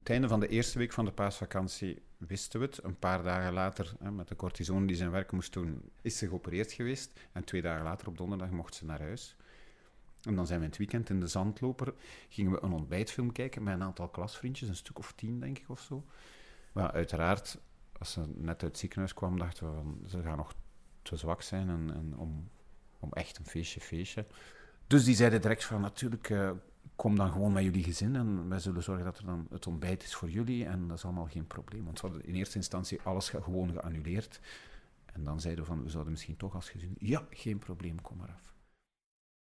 Het einde van de eerste week van de paasvakantie wisten we het. Een paar dagen later, met de cortison die zijn werk moest doen, is ze geopereerd geweest. En 2 dagen later, op donderdag, mocht ze naar huis. En dan zijn we in het weekend in de Zandloper. Gingen we een ontbijtfilm kijken met een aantal klasvriendjes, een stuk of 10, denk ik, of zo. Maar uiteraard, als ze net uit het ziekenhuis kwam, dachten we van, ze gaan nog te zwak zijn om echt een feestje. Dus die zeiden direct van, natuurlijk, kom dan gewoon met jullie gezin en wij zullen zorgen dat er dan het ontbijt is voor jullie en dat is allemaal geen probleem. Want we hadden in eerste instantie alles gewoon geannuleerd. En dan zeiden we van, we zouden misschien toch als gezin, ja, geen probleem, kom maar af.